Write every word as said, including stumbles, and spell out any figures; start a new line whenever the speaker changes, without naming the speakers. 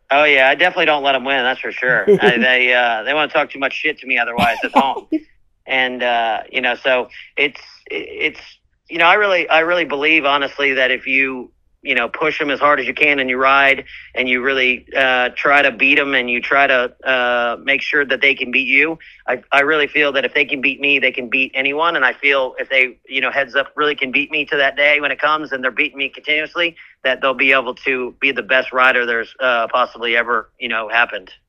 Oh yeah, I definitely don't let them win. That's for sure. I, they uh, they want to talk too much shit to me otherwise at home, and uh, you know, so it's it's you know, I really I really believe honestly that if you you know push them as hard as you can and you ride and you really uh, try to beat them and you try to uh, make sure that they can beat you, I I really feel that if they can beat me, they can beat anyone, and I feel if they you know heads up really can beat me to that day when it comes and they're beating me continuously, that they'll be able to be the best rider there's uh, possibly ever you know happened.